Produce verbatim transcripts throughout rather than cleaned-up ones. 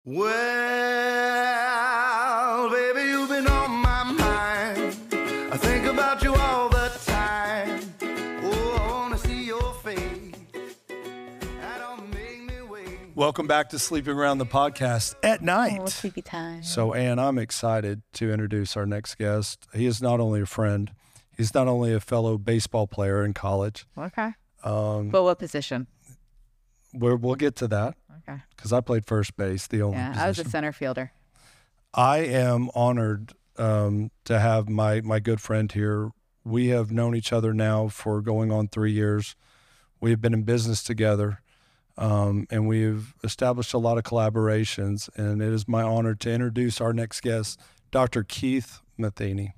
Well, baby, you've been on my mind. I think about you all the time. Oh, I want to see your face. That don't make me wait. Welcome back to Sleeping Around the Podcast at night. Oh, sleepy time. So, Ann, I'm excited to introduce our next guest. He is not only a friend, he's not only a fellow baseball player in college. Okay. Um, But what position? we're, we'll get to that Okay. because I played first base, the only Yeah, position. I was a center fielder. I am honored um, to have my, my good friend here. We have known each other now for going on three years. We have been in business together, um, and we've established a lot of collaborations, and it is my honor to introduce our next guest, Doctor Keith Matheny.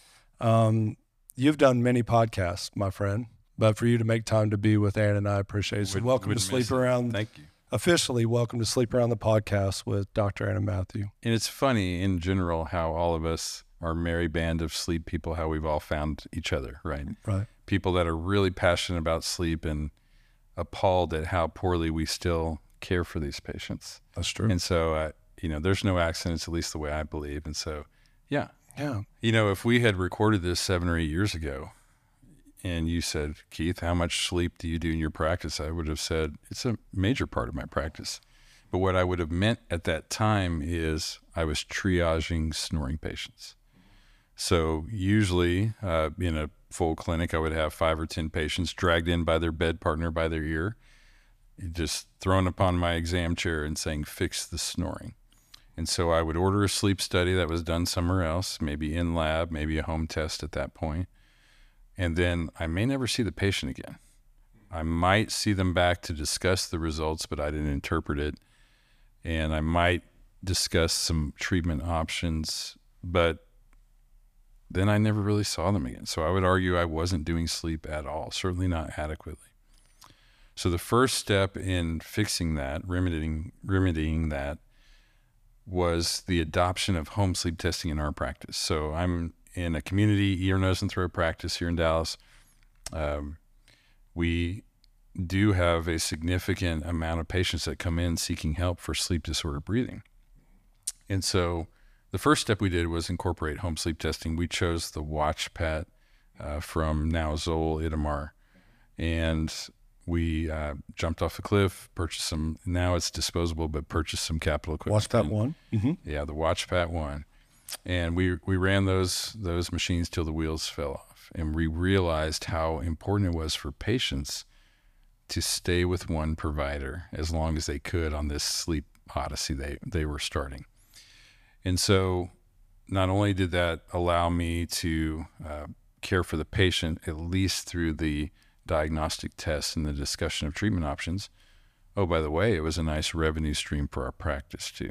Um, you've done many podcasts, my friend, but for you to make time to be with Ann and I, appreciate it. So Would- welcome to wouldn't miss Sleep it. Around. Thank you. Officially, welcome to Sleep Around the Podcast with Doctor Anna Matthew. And it's funny in general how all of us are merry band of sleep people, how we've all found each other, right? Right. People that are really passionate about sleep and appalled at how poorly we still care for these patients. That's true. And so, uh, you know, there's no accidents, at least the way I believe. And so, yeah. Yeah. You know, if we had recorded this seven or eight years ago and you said, Keith, how much sleep do you do in your practice? I would have said, it's a major part of my practice. But what I would have meant at that time is I was triaging snoring patients. So usually uh, in a full clinic, I would have five or ten patients dragged in by their bed partner by their ear, just thrown upon my exam chair and saying, fix the snoring. And so I would order a sleep study that was done somewhere else, maybe in lab, maybe a home test at that point. And then I may never see the patient again. I might see them back to discuss the results, but I didn't interpret it. And I might discuss some treatment options, but then I never really saw them again. So I would argue I wasn't doing sleep at all, certainly not adequately. So the first step in fixing that, remedying, remedying that, was the adoption of home sleep testing in our practice. So I'm in a community ear, nose, and throat practice here in Dallas. Um, we do have a significant amount of patients that come in seeking help for sleep disorder breathing. And so the first step we did was incorporate home sleep testing. We chose the WatchPat uh, from now Zoll Itamar. And we uh, jumped off a cliff, purchased some, now it's disposable, but purchased some capital equipment. Watch that one. Mm-hmm. Yeah, the WatchPat one. And we we ran those those machines till the wheels fell off. And we realized how important it was for patients to stay with one provider as long as they could on this sleep odyssey they, they were starting. And so not only did that allow me to uh, care for the patient, at least through the diagnostic tests and the discussion of treatment options, oh, by the way, it was a nice revenue stream for our practice too.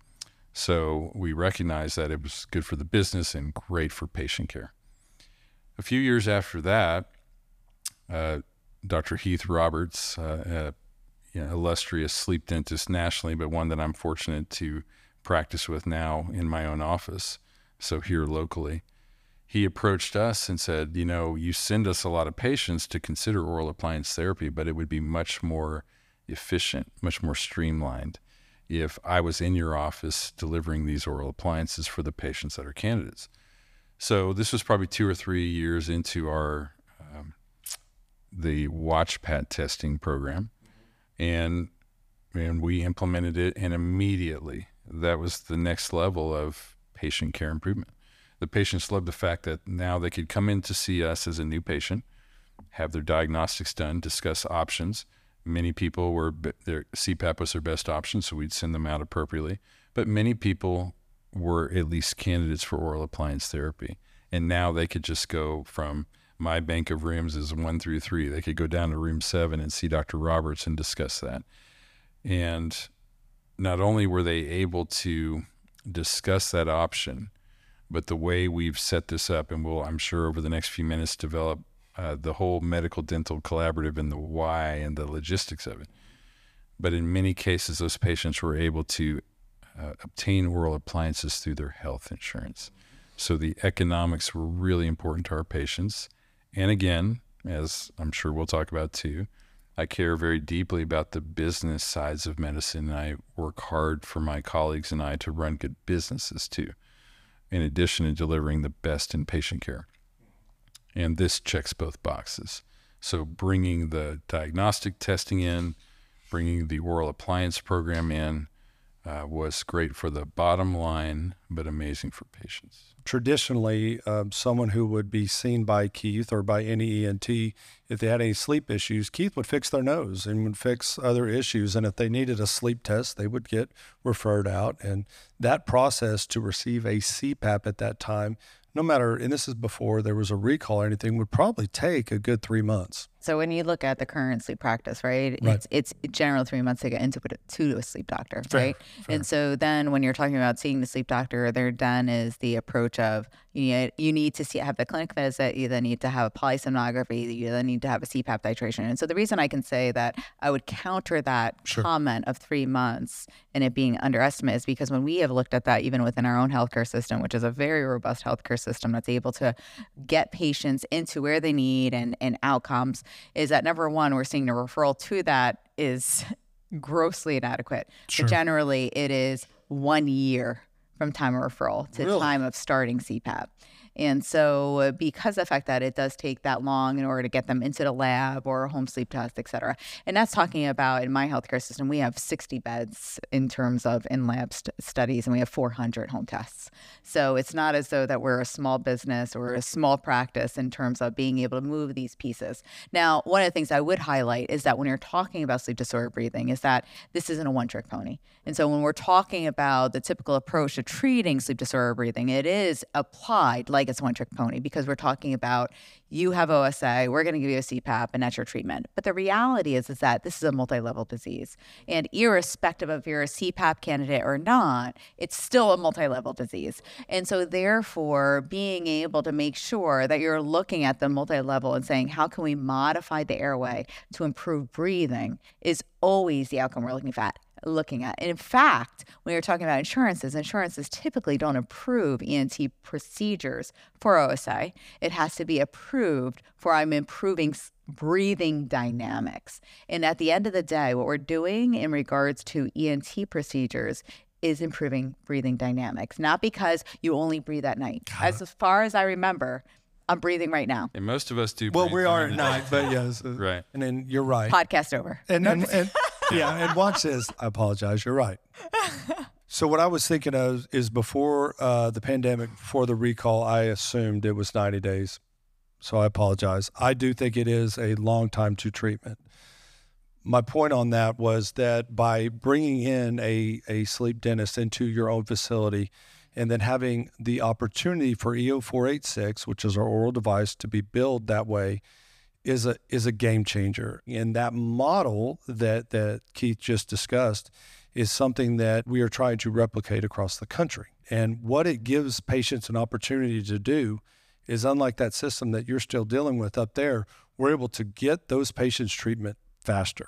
So we recognized that it was good for the business and great for patient care. A few years after that, uh, Doctor Heath Roberts, uh, a you know, illustrious sleep dentist nationally, but one that I'm fortunate to practice with now in my own office, so here locally, he approached us and said, you know, you send us a lot of patients to consider oral appliance therapy, but it would be much more efficient, much more streamlined if I was in your office delivering these oral appliances for the patients that are candidates. So this was probably two or three years into our um, the WatchPat testing program, and and we implemented it, and immediately that was the next level of patient care improvement. The patients loved the fact that now they could come in to see us as a new patient, have their diagnostics done, discuss options. Many people were, their C PAP was their best option, so we'd send them out appropriately. But many people were at least candidates for oral appliance therapy. And now they could just go from my bank of rooms is one through three. They could go down to room seven and see Doctor Roberts and discuss that. And not only were they able to discuss that option, but the way we've set this up, and we'll, I'm sure over the next few minutes, develop Uh, the whole medical dental collaborative and the why and the logistics of it. But in many cases, those patients were able to uh, obtain oral appliances through their health insurance. So the economics were really important to our patients. And again, as I'm sure we'll talk about too, I care very deeply about the business sides of medicine. And I work hard for my colleagues and I to run good businesses too, in addition to delivering the best in patient care. And this checks both boxes. So bringing the diagnostic testing in, bringing the oral appliance program in uh, was great for the bottom line, but amazing for patients. Traditionally, um, someone who would be seen by Keith or by any E N T, if they had any sleep issues, Keith would fix their nose and would fix other issues. And if they needed a sleep test, they would get referred out. And that process to receive a C PAP at that time, no matter, and this is before there was a recall or anything, would probably take a good three months. So when you look at the current sleep practice, right, Right. it's it's generally three months to get into it to a sleep doctor, Fair, right? fair. And so then when you're talking about seeing the sleep doctor, they're done is the approach of you need, you need to see have the clinic visit, you then need to have a polysomnography, you then need to have a C PAP titration. And so the reason I can say that I would counter that Sure. comment of three months and it being underestimated is because when we have looked at that, even within our own healthcare system, which is a very robust healthcare system that's able to get patients into where they need and, and outcomes, is that number one, we're seeing the referral to that is grossly inadequate. Sure. But generally, it is one year from time of referral to Really? time of starting C PAP. And so uh, because of the fact that it does take that long in order to get them into the lab or a home sleep test, et cetera. And that's talking about in my healthcare system, we have sixty beds in terms of in-lab st- studies and we have four hundred home tests. So it's not as though that we're a small business or a small practice in terms of being able to move these pieces. Now, one of the things I would highlight is that when you're talking about sleep disorder breathing is that this isn't a one-trick pony. And so when we're talking about the typical approach to treating sleep disorder breathing, it is applied like it's one trick pony because we're talking about you have O S A, we're going to give you a C PAP and that's your treatment. But the reality is, is that this is a multi-level disease. And irrespective of if you're a C PAP candidate or not, it's still a multi-level disease. And so therefore, being able to make sure that you're looking at the multi-level and saying, how can we modify the airway to improve breathing is always the outcome we're looking at. looking at. And in fact, when you're talking about insurances, insurances typically don't approve E N T procedures for O S A. It has to be approved for I'm improving breathing dynamics. And at the end of the day, what we're doing in regards to E N T procedures is improving breathing dynamics, not because you only breathe at night. As, as far as I remember, I'm breathing right now. And most of us do. Well, breathe we are during at the night, but yes. uh, Right. And then you're right. Podcast over. And, and, and yeah, and watch this. I apologize. You're right. So what I was thinking of is before uh, the pandemic, before the recall, I assumed it was ninety days. So I apologize. I do think it is a long time to treatment. My point on that was that by bringing in a, a sleep dentist into your own facility and then having the opportunity for E O four eighty-six, which is our oral device, to be billed that way, is a is a game changer. And that model that that Keith just discussed is something that we are trying to replicate across the country. And what it gives patients an opportunity to do is, unlike that system that you're still dealing with up there, we're able to get those patients treatment faster.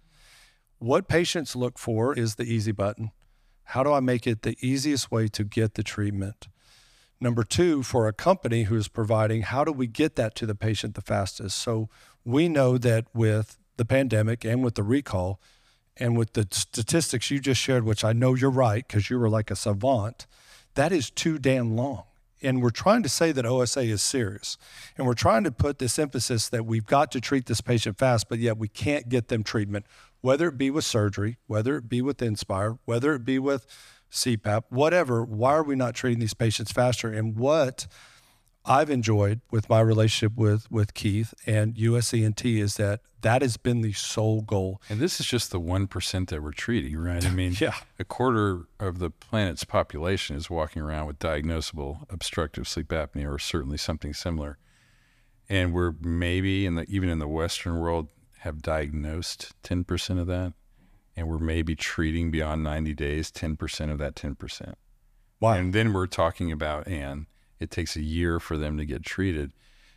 What patients look for is the easy button. How do I make it the easiest way to get the treatment? Number two, for a company who's providing, how do we get that to the patient the fastest? So we know that with the pandemic and with the recall and with the statistics you just shared, which I know you're right because you were like a savant, that is too damn long. And we're trying to say that O S A is serious. And we're trying to put this emphasis that we've got to treat this patient fast, but yet we can't get them treatment, whether it be with surgery, whether it be with Inspire, whether it be with C PAP, whatever. Why are we not treating these patients faster? And what I've enjoyed with my relationship with, with Keith and U S E N T is that that has been the sole goal. And this is just the one percent that we're treating, right? I mean, Yeah. a quarter of the planet's population is walking around with diagnosable obstructive sleep apnea or certainly something similar. And we're maybe, in the even in the Western world, have diagnosed ten percent of that. And we're maybe treating beyond ninety days, ten percent of that ten percent. Wow. And then we're talking about, and it takes a year for them to get treated.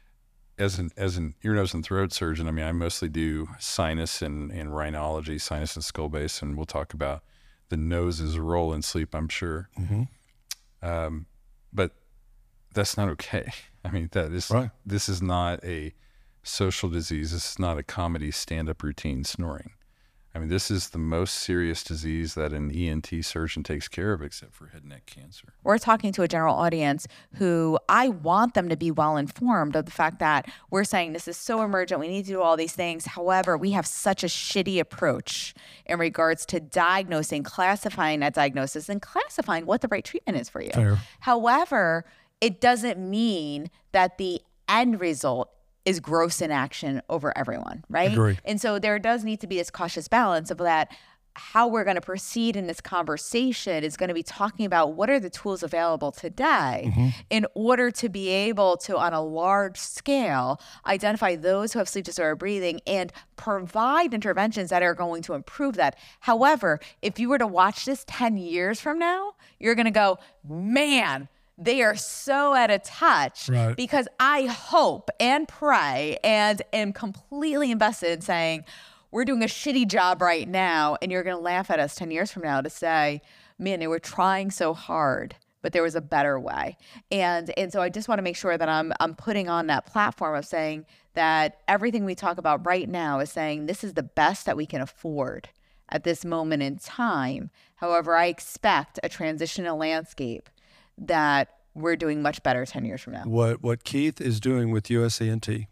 As an as an ear, nose, and throat surgeon, I mean, I mostly do sinus and, and rhinology, sinus and skull base, and we'll talk about the nose's role in sleep, I'm sure. Mm-hmm. Um, but that's not okay. I mean, that is Right. this is not a social disease. This is not a comedy stand-up routine snoring. I mean, this is the most serious disease that an E N T surgeon takes care of, except for head and neck cancer. We're talking to a general audience who I want them to be well informed of the fact that we're saying this is so emergent. We need to do all these things. However, we have such a shitty approach in regards to diagnosing, classifying that diagnosis, and classifying what the right treatment is for you. Fair. However, it doesn't mean that the end result is gross inaction over everyone, right? Agree. And so there does need to be this cautious balance of that. How we're going to proceed in this conversation is going to be talking about what are the tools available today mm-hmm. in order to be able to, on a large scale, identify those who have sleep disorder breathing and provide interventions that are going to improve that. However, if you were to watch this ten years from now, you're going to go, man, they are so out of touch, right. because I hope and pray and am completely invested in saying, we're doing a shitty job right now, and you're going to laugh at us ten years from now to say, man, they were trying so hard, but there was a better way. And and so I just want to make sure that I'm I'm putting on that platform of saying that everything we talk about right now is saying this is the best that we can afford at this moment in time. However, I expect a transitional landscape that we're doing much better ten years from now. What what Keith is doing with U S E N T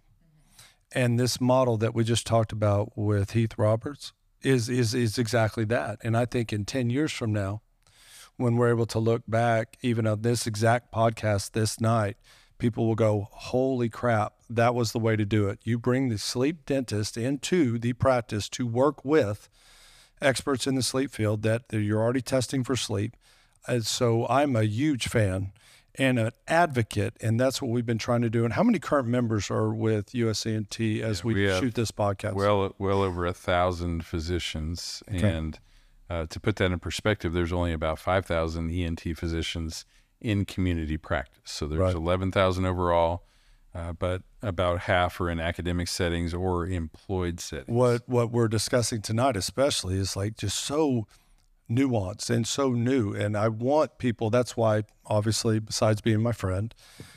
and this model that we just talked about with Heath Roberts is is is exactly that. And I think in ten years from now, when we're able to look back, even on this exact podcast this night, people will go, holy crap, that was the way to do it. You bring the sleep dentist into the practice to work with experts in the sleep field that you're already testing for sleep. And so I'm a huge fan and an advocate, and that's what we've been trying to do. And how many current members are with U S E N T as yeah, we, we shoot this podcast? Well, well over a thousand physicians. Okay. And uh, to put that in perspective, there's only about five thousand E N T physicians in community practice. So there's Right. eleven thousand overall, uh, but about half are in academic settings or employed settings. What what we're discussing tonight especially is like just so nuanced and so new. And I want people, that's why obviously besides being my friend,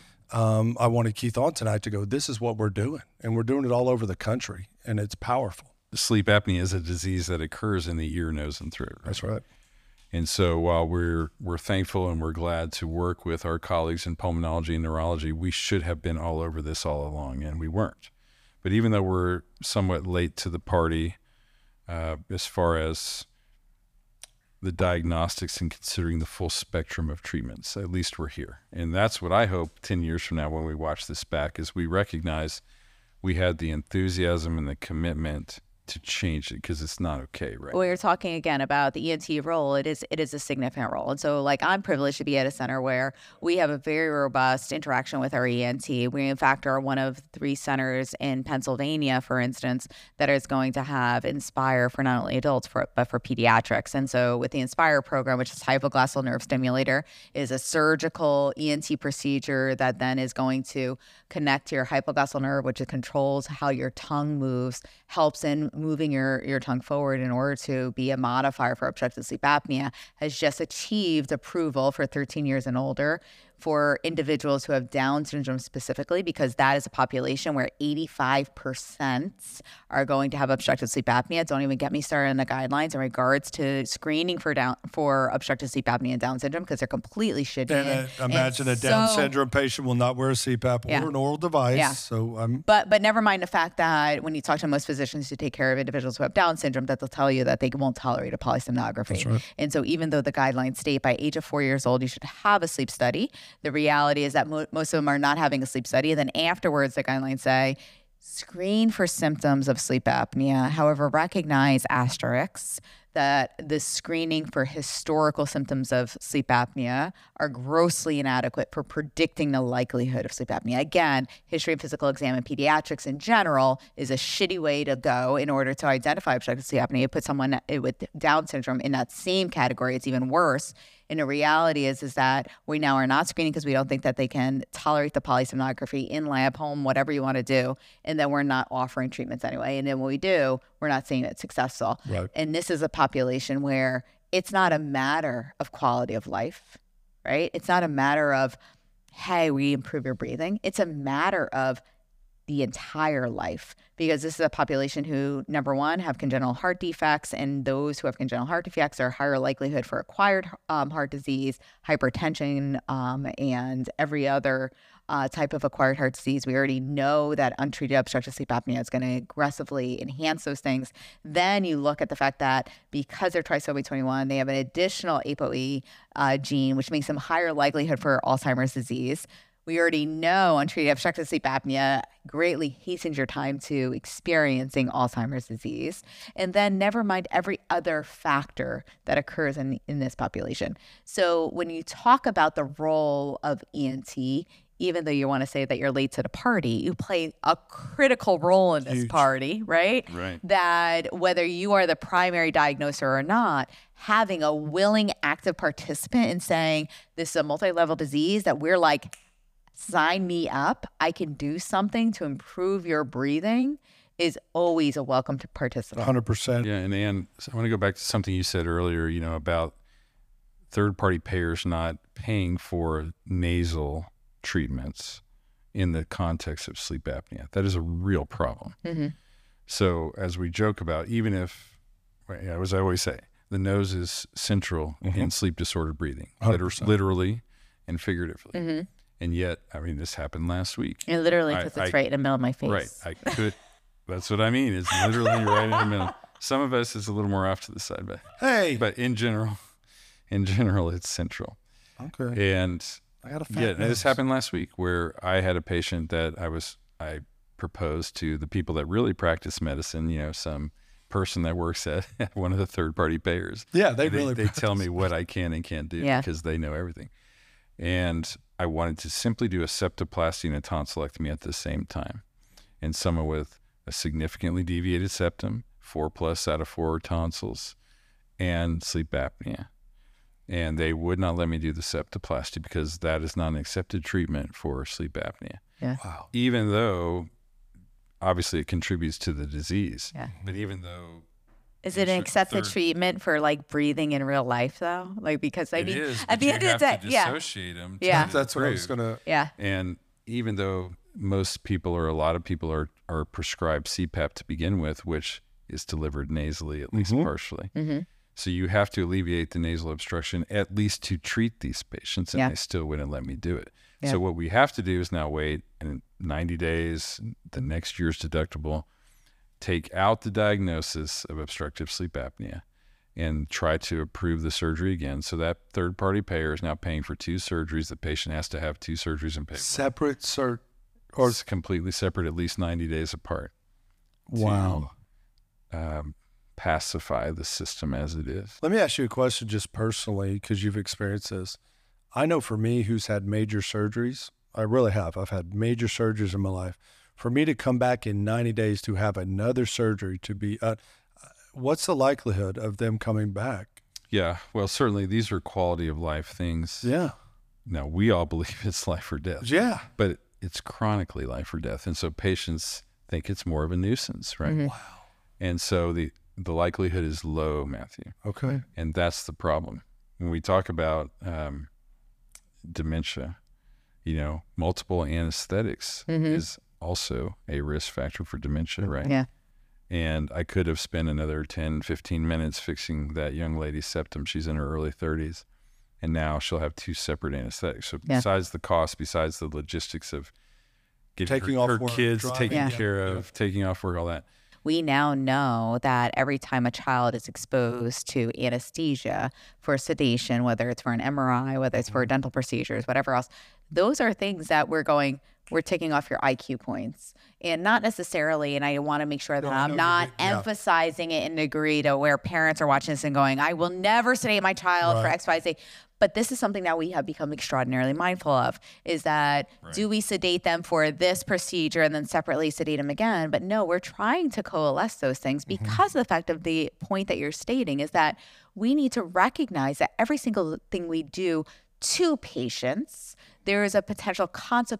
um, I wanted Keith on tonight to go, this is what we're doing. And we're doing it all over the country and it's powerful. Sleep apnea is a disease that occurs in the ear, nose, and throat. Right? That's right. And so while we're we're thankful and we're glad to work with our colleagues in pulmonology and neurology, we should have been all over this all along, and we weren't. But even though we're somewhat late to the party uh, as far as the diagnostics and considering the full spectrum of treatments, at least we're here. And that's what I hope ten years from now when we watch this back is we recognize we had the enthusiasm and the commitment to change it, because it's not okay, right? When you're talking again about the E N T role, it is it is a significant role. And so like I'm privileged to be at a center where we have a very robust interaction with our E N T. We in fact are one of three centers in Pennsylvania, for instance, that is going to have Inspire for not only adults for, but for pediatrics. And so with the Inspire program, which is hypoglossal nerve stimulator, is a surgical E N T procedure that then is going to connect to your hypoglossal nerve, which controls how your tongue moves, helps in moving your, your tongue forward in order to be a modifier for obstructive sleep apnea, has just achieved approval for thirteen years and older for individuals who have Down syndrome specifically, because that is a population where eighty-five percent are going to have obstructive sleep apnea. Don't even get me started on the guidelines in regards to screening for down for obstructive sleep apnea and Down syndrome, because they're completely shitty. And uh, imagine and a Down so, syndrome patient will not wear a C PAP Yeah. or an oral device. Yeah. So I'm But but never mind the fact that when you talk to most physicians who take care of individuals who have Down syndrome, that they'll tell you that they won't tolerate a polysomnography. That's right. And so even though the guidelines state by age of four years old, you should have a sleep study, the reality is that mo- most of them are not having a sleep study. And then afterwards, the guidelines say, screen for symptoms of sleep apnea. However, recognize asterisks that the screening for historical symptoms of sleep apnea are grossly inadequate for predicting the likelihood of sleep apnea. Again, history and physical exam in pediatrics in general is a shitty way to go in order to identify obstructive sleep apnea. It puts someone with Down syndrome in that same category. It's even worse. And the reality is, is that we now are not screening because we don't think that they can tolerate the polysomnography in lab, home, whatever you want to do. And then we're not offering treatments anyway. And then when we do, we're not seeing it successful. Right. And this is a population where it's not a matter of quality of life, right? It's not a matter of, hey, we improve your breathing. It's a matter of, the entire life, because this is a population who, number one, have congenital heart defects, and those who have congenital heart defects are higher likelihood for acquired um, heart disease, hypertension, um, and every other uh, type of acquired heart disease. We already know that untreated obstructive sleep apnea is going to aggressively enhance those things. Then you look at the fact that because they're trisomy twenty-one, they have an additional A P O E uh, gene, which makes them higher likelihood for Alzheimer's disease. We already know untreated obstructive sleep apnea greatly hastens your time to experiencing Alzheimer's disease. And then never mind every other factor that occurs in, in this population. So when you talk about the role of E N T, even though you want to say that you're late to the party, you play a critical role in this Huge. party, right? Right. That whether you are the primary diagnoser or not, having a willing, active participant in saying, this is a multi-level disease that we're like, sign me up, I can do something to improve your breathing, is always a welcome to participant. one hundred percent. Yeah, and Ann, I want to go back to something you said earlier, you know, about third-party payers not paying for nasal treatments in the context of sleep apnea. That is a real problem. Mm-hmm. So as we joke about, even if, as I always say, the nose is central Mhm. in sleep disordered breathing, one hundred liter- percent. literally and figuratively. Mm-hmm. And yet, I mean, this happened last week. It literally I- puts its I- right in the middle of my face. Right. I could. That's what I mean. It's literally right in the middle. Some of us is a little more off to the side, but Hey. but in general, in general, it's central. Okay. And I got a fat yeah, this nose. happened last week where I had a patient that I was I proposed to the people that really practice medicine. You know, some person that works at one of the third party payers. Yeah, they they, really they tell me what I can and can't do Yeah. because they know everything. And I wanted to simply do a septoplasty and a tonsillectomy at the same time. And someone with a significantly deviated septum, four plus out of four tonsils, and sleep apnea. And they would not let me do the septoplasty because that is not an accepted treatment for sleep apnea. Yeah. Wow. Even though obviously it contributes to the disease. Yeah. But even though Is it an Third- accepted third- treatment for like breathing in real life though? Like, because I it mean, is, at but the you end of have the day, to yeah, dissociate them. to Yeah. get it That's what I was approved. going to. yeah, And even though most people or a lot of people are, are prescribed C PAP to begin with, which is delivered nasally, at least Mhm. partially. mm-hmm. So you have to alleviate the nasal obstruction at least to treat these patients, and Yeah. they still wouldn't let me do it. Yeah. So what we have to do is now wait and ninety days, the next year's deductible, take out the diagnosis of obstructive sleep apnea and try to approve the surgery again. So that third party payer is now paying for two surgeries. The patient has to have two surgeries and pay for it. Separate cert. Or Or it's completely separate, at least ninety days apart. wow. Um, pacify the system as it is. Let me ask you a question just personally, because you've experienced this. I know for me, who's had major surgeries, I really have. I've had major surgeries in my life. For me to come back in ninety days to have another surgery to be, uh, what's the likelihood of them coming back? Yeah, well, certainly these are quality of life things. Yeah. Now, we all believe it's life or death, Yeah. but it's chronically life or death. And so patients think it's more of a nuisance, right? Mhm. Wow. And so the, the likelihood is low, Matthew. Okay. And that's the problem. When we talk about um, dementia, you know, multiple anesthetics Mhm. is also a risk factor for dementia, right? Yeah. And I could have spent another ten, fifteen minutes fixing that young lady's septum. She's in her early thirties. And now she'll have two separate anesthetics. So Yeah. besides the cost, besides the logistics of getting Taking her, off her work, kids driving, taken Yeah. care of, taking off work, all that. We now know that every time a child is exposed to anesthesia for sedation, whether it's for an M R I, whether it's for dental procedures, whatever else, those are things that we're going, we're taking off your I Q points. And not necessarily, and I want to make sure that No, I know I'm you not mean- yeah. emphasizing it in a degree to where parents are watching this and going, I will never sedate my child for Right. X, Y, Z. But this is something that we have become extraordinarily mindful of, is that do we sedate them for this procedure and then separately sedate them again? But no, we're trying to coalesce those things Mm-hmm. because of the fact of the point that you're stating is that we need to recognize that every single thing we do to patients, there is a potential consequence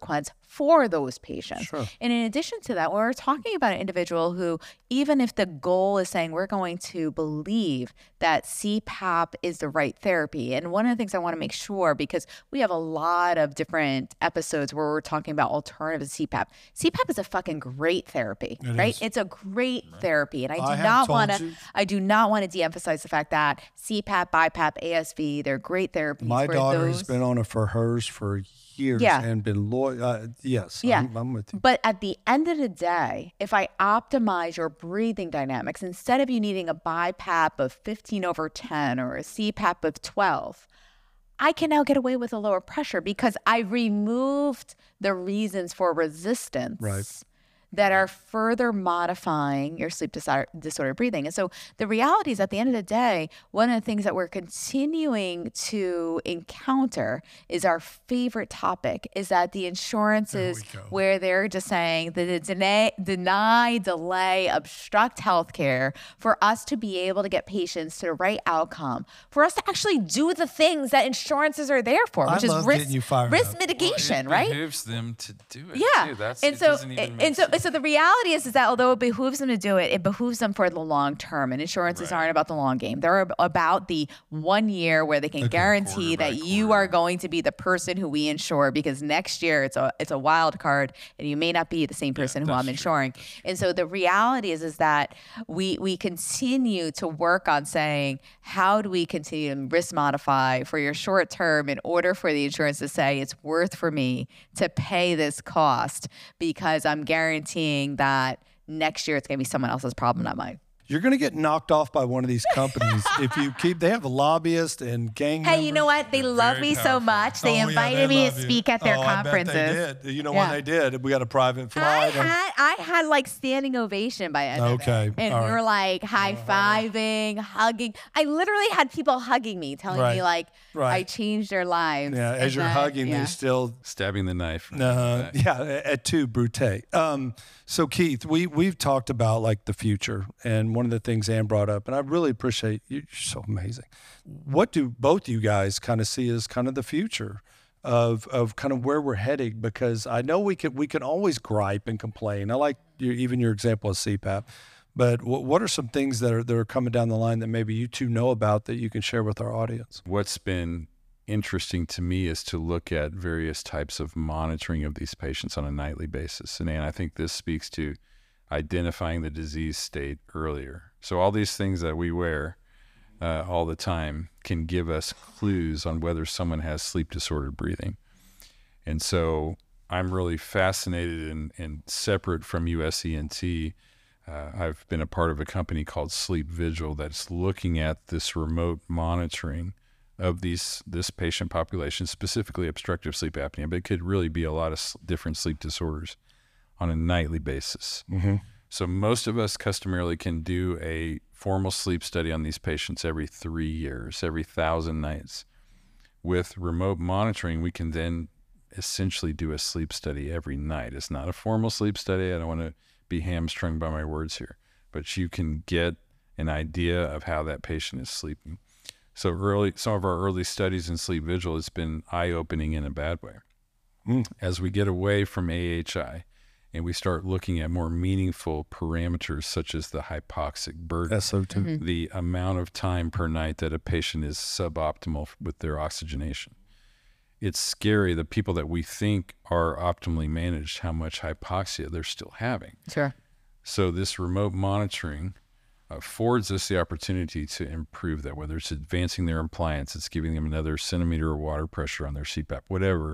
for those patients. Sure. And in addition to that, when we're talking about an individual who, even if the goal is saying we're going to believe that C PAP is the right therapy, and one of the things I want to make sure, because we have a lot of different episodes where we're talking about alternatives to C PAP. C PAP is a fucking great therapy, It right? is. It's a great therapy. And I do I have not told want to, you. I do not want to de-emphasize the fact that C PAP, BiPAP, A S V, they're great therapies. My for daughter those. has been on it for hers for years Yeah. and been loyal. Uh, yes, Yeah. I'm, I'm with you. But at the end of the day, if I optimize your breathing dynamics, instead of you needing a BiPAP of fifteen over ten or a C PAP of twelve, I can now get away with a lower pressure because I removed the reasons for resistance Right. that are further modifying your sleep disorder, disorder breathing. And so the reality is, at the end of the day, one of the things that we're continuing to encounter is our favorite topic is that the insurances go. where they're just saying that the deny, deny, delay, obstruct healthcare for us to be able to get patients to the right outcome, for us to actually do the things that insurances are there for, I which is love risk, getting you fired risk up. mitigation, it right? behooves them to do it. Yeah, too. That's, and it so doesn't even and, make and so sense. so the reality is is that although it behooves them to do it, it behooves them for the long term. And insurances Right. aren't about the long game; they're ab- about the one year where they can guarantee Quarter by that you quarter. are going to be the person who we insure, because next year it's a it's a wild card, and you may not be the same person who that's I'm true. insuring. And so the reality is is that we we continue to work on saying, how do we continue to risk modify for your short term in order for the insurance to say it's worth for me to pay this cost, because I'm guaranteeing that next year it's going to be someone else's problem, not mine. You're going to get knocked off by one of these companies if you keep. They have lobbyists and gang. Hey, you know members. what? They love very me so powerful. much. They Oh, yeah, invited they me love to you. speak at their oh, I conferences. bet they did. You know Yeah. when they did? We got a private flight. I and- had I had like standing ovation by end of it. Okay, and all we right. were like high fiving, hugging. I literally had people hugging me, telling Right, me like I right. changed their lives. yeah, as and you're that- hugging, yeah. they still Stabbing the knife. Uh, yeah, at two Brute. Um, so Keith, we we've talked about like the future, and one of the things Ann brought up, and I really appreciate you. You're so amazing. What do both you guys kind of see as kind of the future of of kind of where we're heading? Because I know we could we can always gripe and complain. I like your, even your example of C PAP. But what what are some things that are that are coming down the line that maybe you two know about that you can share with our audience? What's been interesting to me is to look at various types of monitoring of these patients on a nightly basis. And Ann, I think this speaks to identifying the disease state earlier. So all these things that we wear uh, all the time can give us clues on whether someone has sleep disordered breathing. And so I'm really fascinated and, and separate from U S E N T. Uh, I've been a part of a company called Sleep Vigil that's looking at this remote monitoring of these this patient population, specifically obstructive sleep apnea, but it could really be a lot of s- different sleep disorders on a nightly basis. Mm-hmm. So most of us customarily can do a formal sleep study on these patients every three years, every thousand nights. With remote monitoring, we can then essentially do a sleep study every night. It's not a formal sleep study. I don't want to be hamstrung by my words here, but you can get an idea of how that patient is sleeping. So early, some of our early studies in Sleep Vigil has been eye-opening in a bad way. Mm. As we get away from A H I and we start looking at more meaningful parameters such as the hypoxic burden, S O two. Mm-hmm. the amount of time per night that a patient is suboptimal with their oxygenation. It's scary, the people that we think are optimally managed, how much hypoxia they're still having. Sure. So this remote monitoring affords us the opportunity to improve that, whether it's advancing their appliance, it's giving them another centimeter of water pressure on their C PAP, whatever,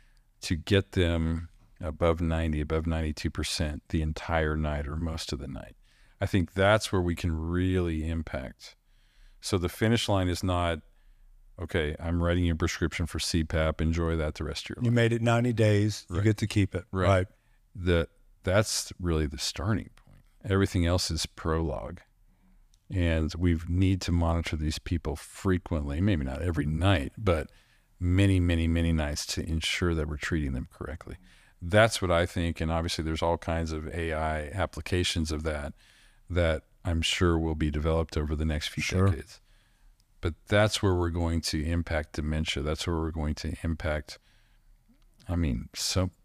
to get them above ninety, above ninety-two percent the entire night or most of the night. I think that's where we can really impact. So the finish line is not, okay, I'm writing you a prescription for C PAP, enjoy that the rest of your You life. made it ninety days. You Right. get to keep it. Right. Right. The, that's really the starting point. Everything else is prologue. And we need to monitor these people frequently, maybe not every night, but many, many, many nights to ensure that we're treating them correctly. That's what I think. And obviously there's all kinds of A I applications of that that I'm sure will be developed over the next few Sure. decades. But that's where we're going to impact dementia. That's where we're going to impact, I mean, so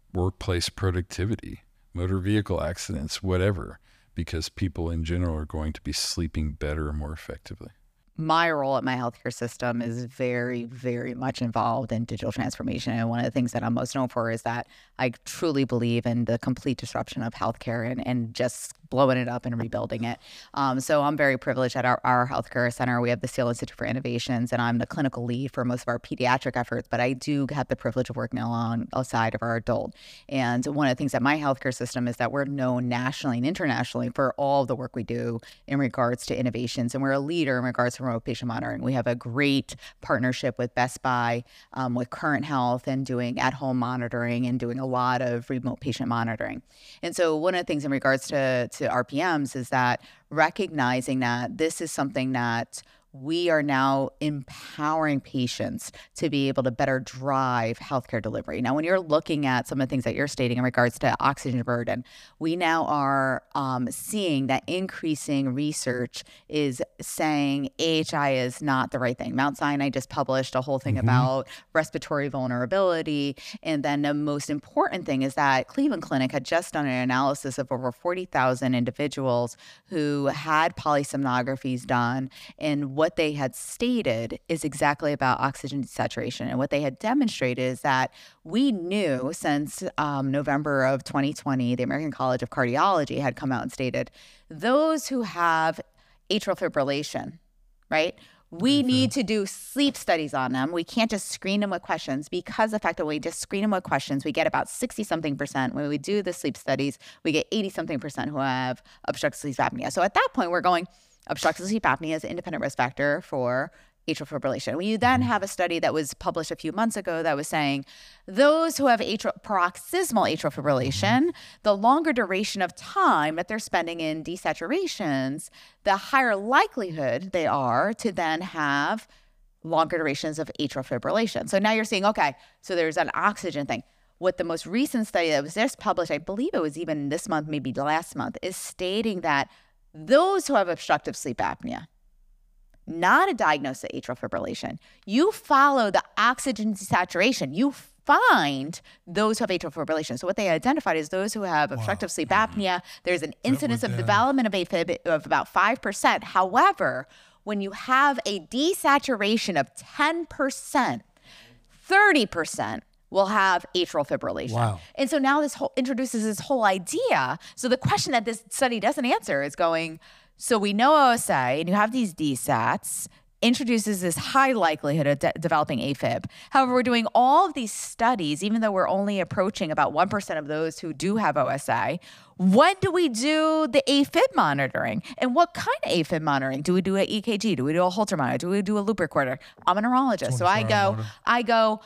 workplace productivity, motor vehicle accidents, whatever, because people in general are going to be sleeping better and more effectively. My role at my healthcare system is very, very much involved in digital transformation. And one of the things that I'm most known for is that I truly believe in the complete disruption of healthcare and, and just blowing it up and rebuilding it. Um, so I'm very privileged at our, our healthcare center. We have the Seal Institute for Innovations, and I'm the clinical lead for most of our pediatric efforts, but I do have the privilege of working alongside of our adult. And one of the things at my healthcare system is that we're known nationally and internationally for all of the work we do in regards to innovations. And we're a leader in regards to remote patient monitoring. We have a great partnership with Best Buy, um, with Current Health, and doing at-home monitoring and doing a lot of remote patient monitoring. And so one of the things in regards to, to R P Ms is that recognizing that this is something that we are now empowering patients to be able to better drive healthcare delivery. Now, when you're looking at some of the things that you're stating in regards to oxygen burden, we now are um, seeing that increasing research is saying A H I is not the right thing. Mount Sinai just published a whole thing mm-hmm. about respiratory vulnerability. And then the most important thing is that Cleveland Clinic had just done an analysis of over forty thousand individuals who had polysomnographies done, and what What they had stated is exactly about oxygen desaturation. And what they had demonstrated is that we knew since um, November of twenty twenty, the American College of Cardiology had come out and stated those who have atrial fibrillation, right? We mm-hmm. need to do sleep studies on them. We can't just screen them with questions, because the fact that we just screen them with questions, we get about sixty something percent. When we do the sleep studies, we get eighty something percent who have obstructive sleep apnea. So at that point, we're going, obstructive sleep apnea is an independent risk factor for atrial fibrillation. When you then have a study that was published a few months ago that was saying those who have atrial, paroxysmal atrial fibrillation, the longer duration of time that they're spending in desaturations, the higher likelihood they are to then have longer durations of atrial fibrillation. So now you're seeing, okay, so there's an oxygen thing. What the most recent study that was just published, I believe it was even this month, maybe last month, is stating that those who have obstructive sleep apnea, not a diagnosis of atrial fibrillation, you follow the oxygen desaturation, you find those who have atrial fibrillation. So what they identified is those who have obstructive wow. sleep apnea, there's an incidence of development of AFib of about five percent. However, when you have a desaturation of ten percent, thirty percent will have atrial fibrillation. Wow. And so now this whole introduces this whole idea. So the question that this study doesn't answer is going, so we know O S A, and you have these D SATs, introduces this high likelihood of de- developing AFib. However, we're doing all of these studies, even though we're only approaching about one percent of those who do have O S A. When do we do the AFib monitoring? And what kind of AFib monitoring? Do we do an E K G? Do we do a Holter monitor? Do we do a loop recorder? I'm a neurologist. So I go, monitor. I go,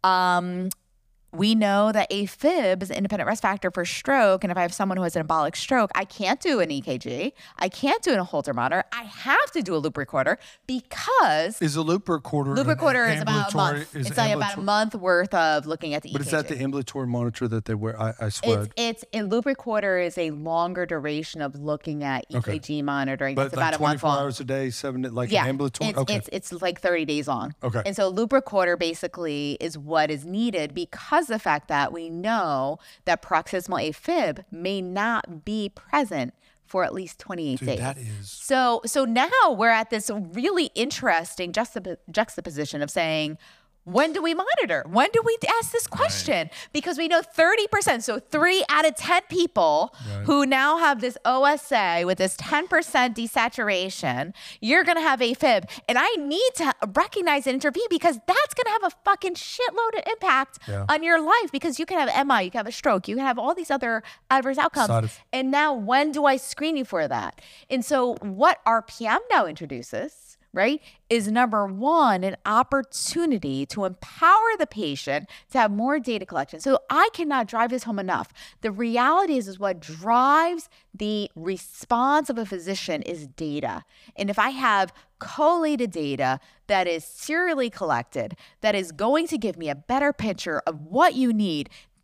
um, we know that AFib is an independent risk factor for stroke. And if I have someone who has an embolic stroke, I can't do an E K G. I can't do a Holter monitor. I have to do a loop recorder because... Is a loop recorder... Loop recorder is about a month. It's like about a month worth of looking at the but E K G. But is that the ambulatory monitor that they wear? I, I swear. It's, it's a loop recorder is a longer duration of looking at E K G okay. monitoring. But it's like about twenty-four a month hours a day, seven, like yeah, an ambulatory? It's, okay. it's, it's like thirty days long. Okay. And so loop recorder basically is what is needed because of the fact that we know that paroxysmal AFib may not be present for at least twenty-eight Dude, days. That is. So, so now we're at this really interesting juxtap- juxtaposition of saying, when do we monitor? When do we ask this question? Right. Because we know thirty percent, so three out of ten people right. who now have this O S A with this ten percent desaturation, you're going to have AFib. And I need to recognize and intervene because that's going to have a fucking shitload of impact yeah. on your life because you can have M I, you can have a stroke, you can have all these other adverse outcomes. Of- and now when do I screen you for that? And so what R P M now introduces, right, is number one, an opportunity to empower the patient to have more data collection. So I cannot drive this home enough. The reality is, is what drives the response of a physician is data. And if I have collated data that is serially collected, that is going to give me a better picture of what you need,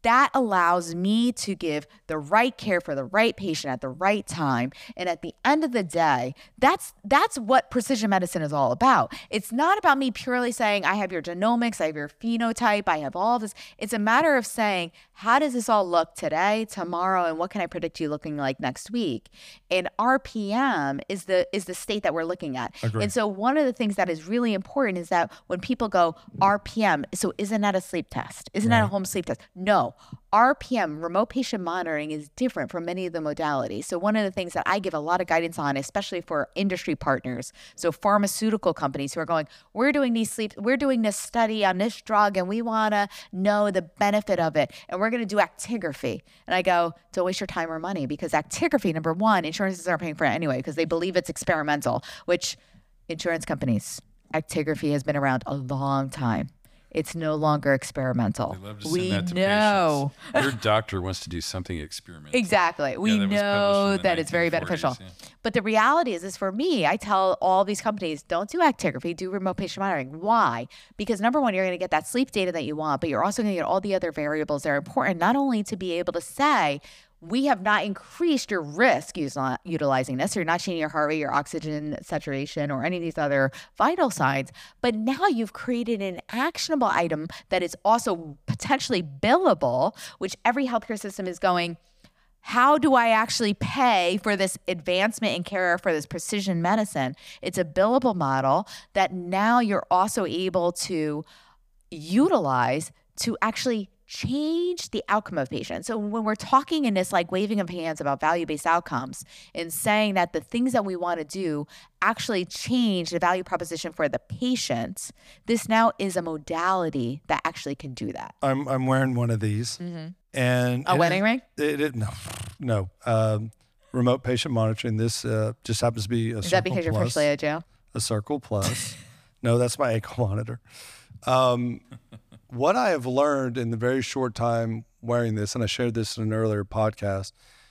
that allows me to give the right care for the right patient at the right time. And at the end of the day, that's that's what precision medicine is all about. It's not about me purely saying, I have your genomics, I have your phenotype, I have all of this. It's a matter of saying, how does this all look today, tomorrow, and what can I predict you looking like next week? And R P M is the is the state that we're looking at. Agreed. And so one of the things that is really important is that when people go R P M, so isn't that a sleep test? Isn't that a home sleep test? No. R P M, remote patient monitoring, is different from many of the modalities. So one of the things that I give a lot of guidance on, especially for industry partners, so pharmaceutical companies who are going, we're doing these sleep, we're doing this study on this drug and we want to know the benefit of it. And we're going to do actigraphy. And I go, don't waste your time or money, because actigraphy, number one, insurances aren't paying for it anyway because they believe it's experimental, which insurance companies, actigraphy has been around a long time. It's no longer experimental. They love to send We that to know. patients. Your doctor wants to do something experimental. Exactly. We Yeah, that was published know in the that it's very nineteen forties, beneficial. yeah. But the reality is, is for me, I tell all these companies, don't do actigraphy, do remote patient monitoring. Why? Because number one, you're going to get that sleep data that you want, but you're also going to get all the other variables that are important, not only to be able to say, we have not increased your risk using, utilizing this. You're not changing your heart rate, your oxygen saturation, or any of these other vital signs. But now you've created an actionable item that is also potentially billable, which every healthcare system is going, how do I actually pay for this advancement in care for this precision medicine? It's a billable model that now you're also able to utilize to actually change the outcome of patients. So when we're talking in this like waving of hands about value-based outcomes and saying that the things that we want to do actually change the value proposition for the patient, this now is a modality that actually can do that. I'm I'm wearing one of these, Mm-hmm. and A and wedding it, ring? It, it, no, no. Um, remote patient monitoring. This uh, just happens to be a Is Circle that because you're Plus. freshly out of jail? A Circle Plus. No, that's my ankle monitor. Um, what I have learned in the very short time wearing this, and I shared this in an earlier podcast,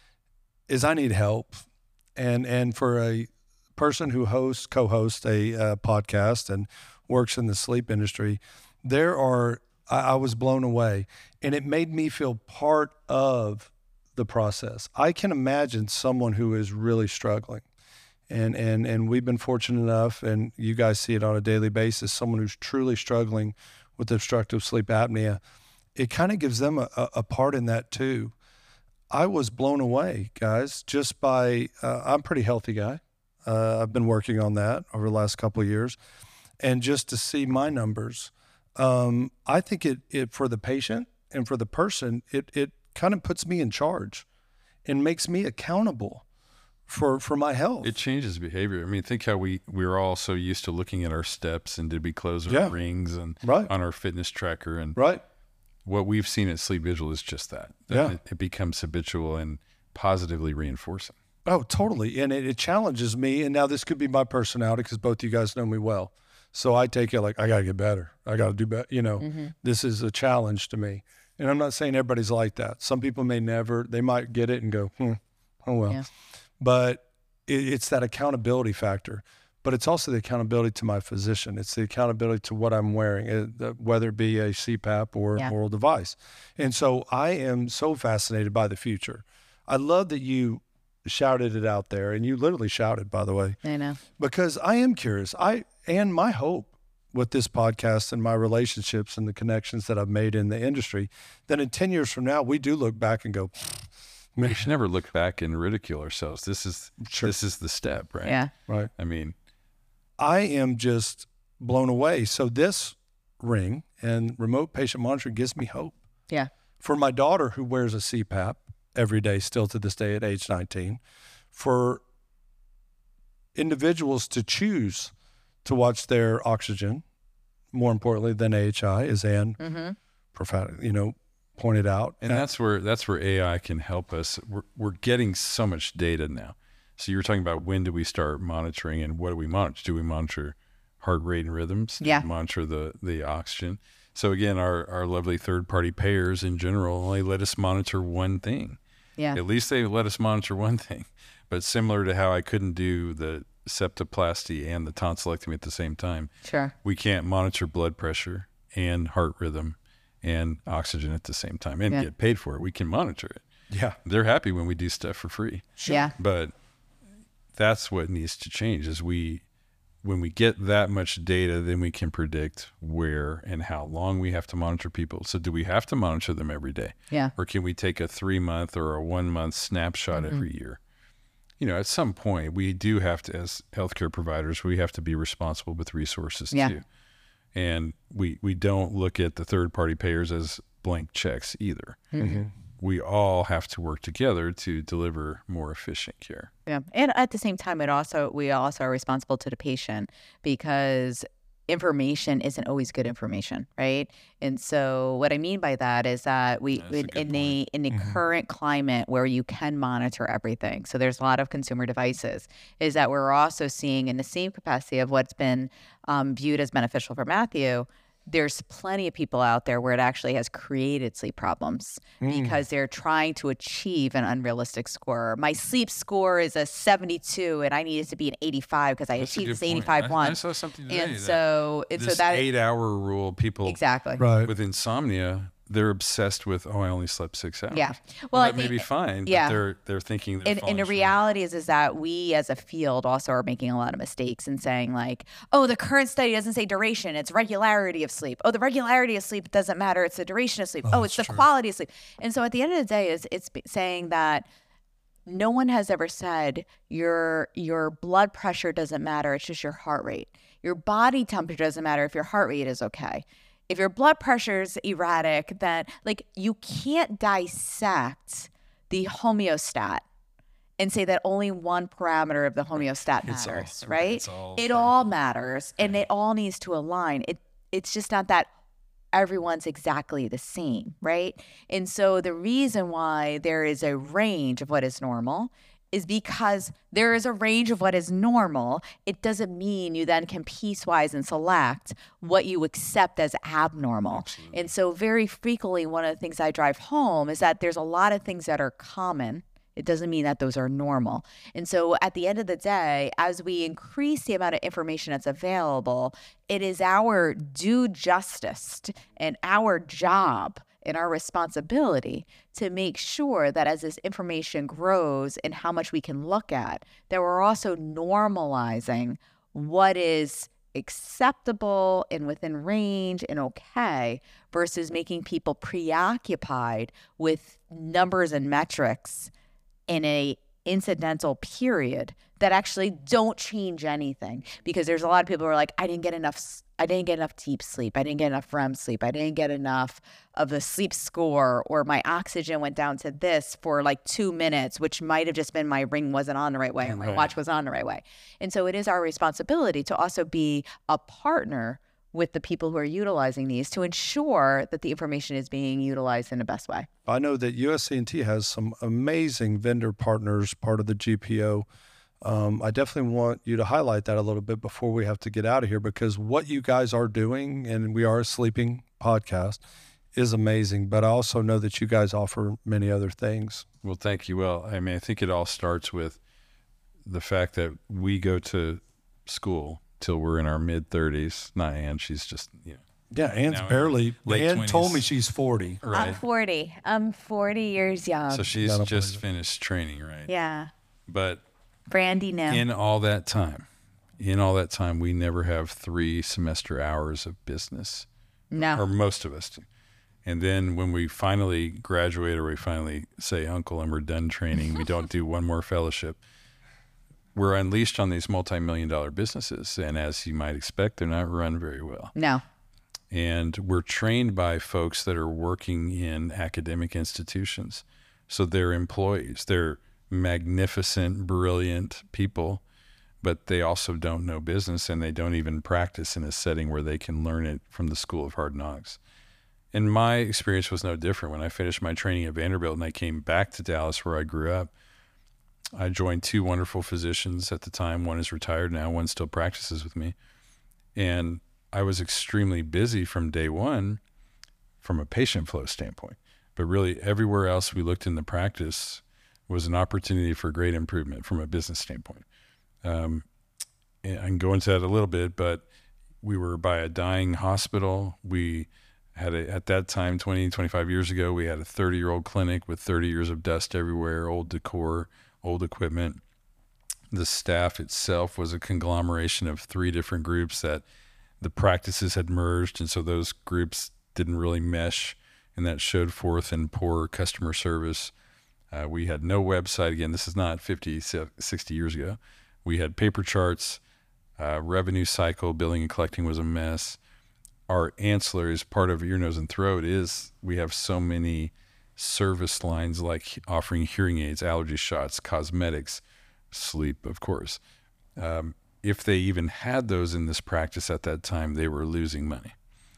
is I need help. And and for a person who hosts, co-hosts a uh, podcast and works in the sleep industry, there are, I, I was blown away. And it made me feel part of the process. I can imagine someone who is really struggling. And, and and we've been fortunate enough, and you guys see it on a daily basis, someone who's truly struggling with obstructive sleep apnea. It kind of gives them a, a part in that too. I was blown away, guys, just by, uh, I'm a pretty healthy guy. Uh, I've been working on that over the last couple of years. And just to see my numbers, um, I think it, it for the patient and for the person, it, it kind of puts me in charge and makes me accountable for for my health. It changes behavior. I mean, think how we, we were all so used to looking at our steps and did we close our Yeah. rings and Right. on our fitness tracker. And Right. what we've seen at Sleep Vigil is just that. that Yeah. It, it becomes habitual and positively reinforcing. Oh, totally. And it, it challenges me. And now this could be my personality because both you guys know me well. So I take it like, I got to get better. I got to do better. You know, Mm-hmm. this is a challenge to me. And I'm not saying everybody's like that. Some people may never, they might get it and go, hmm, oh, well. Yeah. But it, it's that accountability factor. But it's also the accountability to my physician. It's the accountability to what I'm wearing, uh, whether it be a C PAP or Yeah. an oral device. And so I am so fascinated by the future. I love that you shouted it out there, and you literally shouted, by the way, I know. because I am curious. I and my hope with this podcast and my relationships and the connections that I've made in the industry, that in ten years from now, we do look back and go, We should never look back and ridicule ourselves. This is Sure. this is the step, right? Yeah. right. I mean, I am just blown away. So this ring and remote patient monitoring gives me hope. Yeah. For my daughter who wears a C PAP every day, still to this day at age nineteen, for individuals to choose to watch their oxygen, more importantly than A H I, as Ann Mm-hmm. profound, you know, pointed out. and that's where that's where A I can help us. We're we're getting so much data now. So you were talking about when do we start monitoring and what do we monitor? Do we monitor heart rate and rhythms? Do Yeah. we monitor the the oxygen? So again, our our lovely third party payers in general only let us monitor one thing. Yeah. At least they let us monitor one thing. But similar to how I couldn't do the septoplasty and the tonsillectomy at the same time, Sure. we can't monitor blood pressure and heart rhythm and oxygen at the same time and Yeah. get paid for it. We can monitor it. Yeah. They're happy when we do stuff for free. Yeah. But that's what needs to change is we, when we get that much data, then we can predict where and how long we have to monitor people. So do we have to monitor them every day? Yeah. Or can we take a three month or a one month snapshot Mm-hmm. every year? You know, at some point we do have to, as healthcare providers, we have to be responsible with resources Yeah. too. And we, we don't look at the third party payers as blank checks either. Mm-hmm. We all have to work together to deliver more efficient care. Yeah. And at the same time, it also, we also are responsible to the patient because information isn't always good information, right? And so what I mean by that is that we, That's a in, good in the, in the current climate where you can monitor everything, so there's a lot of consumer devices, is that we're also seeing in the same capacity of what's been um, viewed as beneficial for Matthew, there's plenty of people out there where it actually has created sleep problems because they're trying to achieve an unrealistic score. My sleep score is a seventy-two and I need it to be an eighty-five because I That's a achieved good this point. eighty-five I- once. I saw something today And that so, and so This that eight hour rule, people exactly. Right. with insomnia, they're obsessed with, oh, I only slept six hours. Yeah. Well, Well, I that may think- be fine, yeah. but they're, they're thinking they're And, and falling the short. reality is, is that we as a field also are making a lot of mistakes and saying like, oh, the current study doesn't say duration, it's regularity of sleep. Oh, the regularity of sleep doesn't matter, it's the duration of sleep. Oh, it's the quality of sleep. And so at the end of the day, is it's b- saying that no one has ever said your your blood pressure doesn't matter, it's just your heart rate. Your body temperature doesn't matter if your heart rate is okay. If your blood pressure is erratic, then like you can't dissect the homeostat and say that only one parameter of the homeostat It's all- matters, right, right? it's all It part- all matters and it all needs to align. It it's just not that everyone's exactly the same, right? And so the reason why there is a range of what is normal is because there is a range of what is normal. It doesn't mean you then can piecewise and select what you accept as abnormal. And so very frequently, one of the things I drive home is that there's a lot of things that are common. It doesn't mean that those are normal. And so at the end of the day, as we increase the amount of information that's available, it is our due justice and our job and our responsibility to make sure that as this information grows and how much we can look at, that we're also normalizing what is acceptable and within range and okay versus making people preoccupied with numbers and metrics in a incidental period that actually don't change anything. Because there's a lot of people who are like, I didn't get enough s- I didn't get enough deep sleep. I didn't get enough R E M sleep. I didn't get enough of the sleep score, or my oxygen went down to this for like two minutes, which might have just been my ring wasn't on the right way or my Right. watch was on the right way. And so it is our responsibility to also be a partner with the people who are utilizing these to ensure that the information is being utilized in the best way. I know that U S C and T has some amazing vendor partners, part of the G P O. Um, I definitely want you to highlight that a little bit before we have to get out of here, because what you guys are doing, and we are a sleeping podcast, is amazing. But I also know that you guys offer many other things. Well, thank you. Well, I mean, I think it all starts with the fact that we go to school till we're in our mid thirties. Not Ann, she's just, you know, Yeah, Ann's Now, barely. late Ann told me twenties. she's forty. right. forty. I'm forty years young. So she's Gotta just believe finished training, right? yeah. But Brandy, no. in all that time, in all that time, we never have three semester hours of business, no. or most of us do. And then when we finally graduate, or we finally say uncle and we're done training, we don't do one more fellowship. We're unleashed on these multi-million dollar businesses. And as you might expect, they're not run very well. no. And we're trained by folks that are working in academic institutions. So they're employees. They're magnificent, brilliant people, but they also don't know business, and they don't even practice in a setting where they can learn it from the School of Hard Knocks. And my experience was no different. When I finished my training at Vanderbilt and I came back to Dallas where I grew up, I joined two wonderful physicians at the time. One is retired now, one still practices with me. And I was extremely busy from day one from a patient flow standpoint. But really everywhere else we looked in the practice was an opportunity for great improvement from a business standpoint. Um, and I can go into that a little bit, but we were by a dying hospital. We Had a, at that time, twenty, twenty-five years ago, we had a thirty-year-old clinic with thirty years of dust everywhere, old decor, old equipment. The staff itself was a conglomeration of three different groups that the practices had merged, and so those groups didn't really mesh, and that showed forth in poor customer service. Uh, we had no website. Again, this is not fifty, sixty years ago. We had paper charts, uh, revenue cycle, billing and collecting was a mess. Our ancillaries, part of ear, nose, and throat is we have so many service lines like offering hearing aids, allergy shots, cosmetics, sleep, of course. Um, if they even had those in this practice at that time, they were losing money.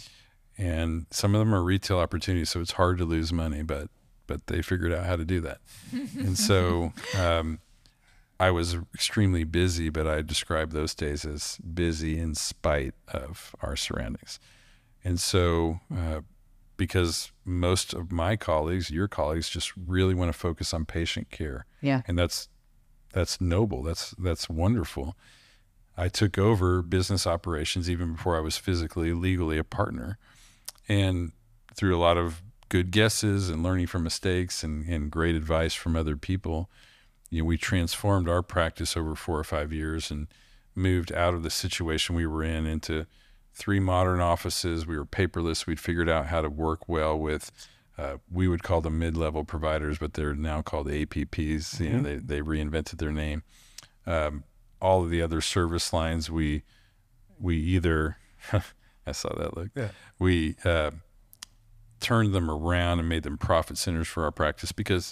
And some of them are retail opportunities, so it's hard to lose money, but but they figured out how to do that. And so um, I was extremely busy, but I describe those days as busy in spite of our surroundings. And so uh, because most of my colleagues, your colleagues, just really want to focus on patient care. Yeah. And that's that's noble. That's that's wonderful. I took over business operations even before I was physically, legally a partner. And through a lot of good guesses and learning from mistakes and, and great advice from other people, you know, we transformed our practice over four or five years and moved out of the situation we were in into three modern offices. We were paperless. We'd figured out how to work well with, uh, we would call them mid-level providers, but they're now called A P Ps. Mm-hmm. You know, they, they reinvented their name. Um, all of the other service lines, we, we either, I saw that look, Yeah. we uh, turned them around and made them profit centers for our practice because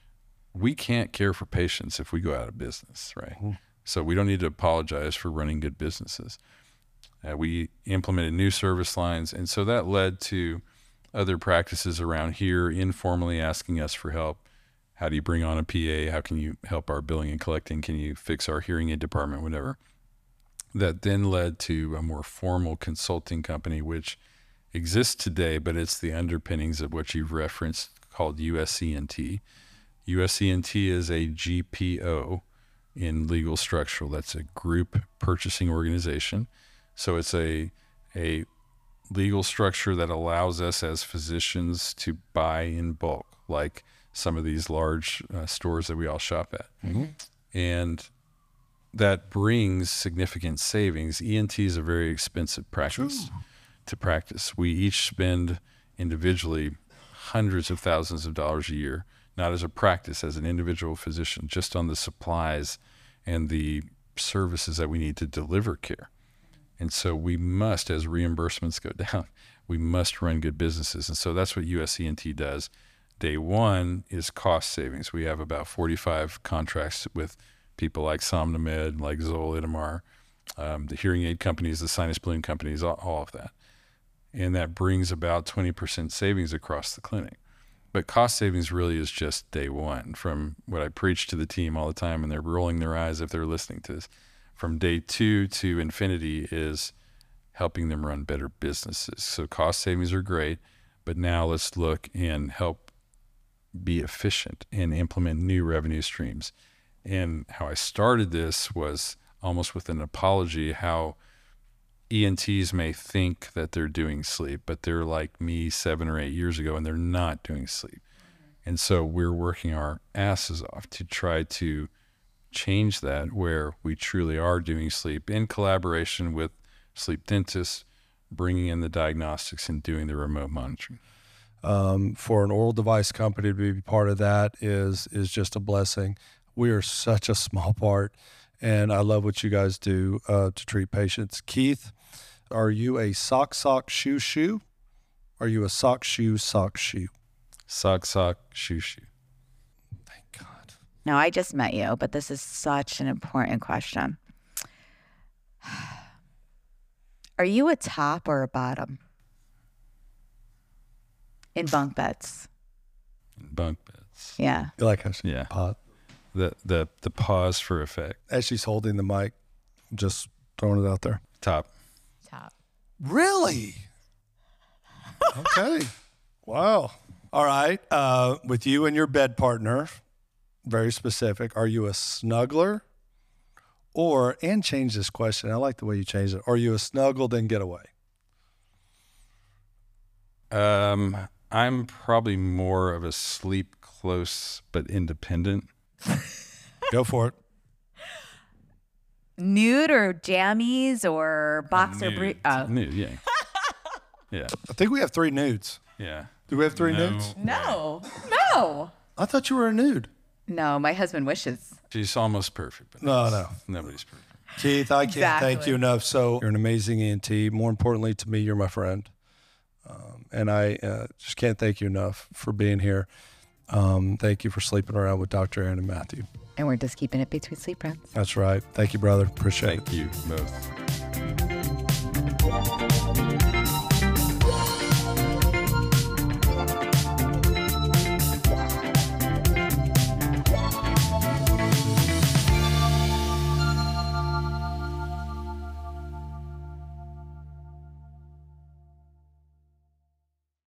we can't care for patients if we go out of business, right? Mm-hmm. So we don't need to apologize for running good businesses. Uh, we implemented new service lines, and so that led to other practices around here informally asking us for help. How do you bring on a P A? How can you help our billing and collecting? Can you fix our hearing aid department, whatever? That then led to a more formal consulting company, which exists today, but it's the underpinnings of what you've referenced called U S E N T. U S E N T is a G P O in legal structural. That's a group purchasing organization. So it's a a legal structure that allows us as physicians to buy in bulk, like some of these large uh, stores that we all shop at. Mm-hmm. And that brings significant savings. E N T is a very expensive practice True. to practice. We each spend individually hundreds of thousands of dollars a year, not as a practice, as an individual physician, just on the supplies and the services that we need to deliver care. And so we must, as reimbursements go down, we must run good businesses. And so that's what U S E N T does. Day one is cost savings. We have about forty-five contracts with people like Somnomed, like Zoll, Itamar, um, the hearing aid companies, the sinus balloon companies, all, all of that. And that brings about twenty percent savings across the clinic. But cost savings really is just day one. From what I preach to the team all the time, and they're rolling their eyes if they're listening to this, from day two to infinity is helping them run better businesses. So cost savings are great, but now let's look and help be efficient and implement new revenue streams. And how I started this was almost with an apology how E N Ts may think that they're doing sleep, but they're like me seven or eight years ago and they're not doing sleep. And so we're working our asses off to try to change that, where we truly are doing sleep in collaboration with sleep dentists, bringing in the diagnostics and doing the remote monitoring. Um, for an oral device company to be part of that is is just a blessing. We are such a small part, and I love what you guys do uh, to treat patients. Keith, are you a sock, sock, shoe, shoe? Are you a sock, shoe, sock, shoe? Sock, sock, shoe, shoe. Thank God. Now, I just met you, but this is such an important question. Are you a top or a bottom in bunk beds? In bunk beds. Yeah. You like how she Yeah. pot? The, the, the pause for effect. As she's holding the mic, just throwing it out there. Top. Top. Really? Okay. Wow. All right. Uh, with you and your bed partner, very specific, are you a snuggler or, and change this question, I like the way you changed it, are you a snuggle then get away? Um, I'm probably more of a sleep close but independent. Go for it. Nude or jammies or boxer Nude. brief? Oh. Nude, yeah. Yeah, I think we have three nudes. yeah. Do we have three No. nudes? No, no, I thought you were a nude. no. My husband wishes. She's almost perfect, but No, no. nobody's perfect. Keith, I can't thank Exactly. you enough. So you're an amazing E N T. More importantly to me, you're my friend. Um, and I uh, just can't thank you enough for being here. Um, thank you for sleeping around with Doctor Aaron and Matthew. And we're just keeping it between sleep friends. That's right. Thank you, brother. Appreciate it. Thank you both.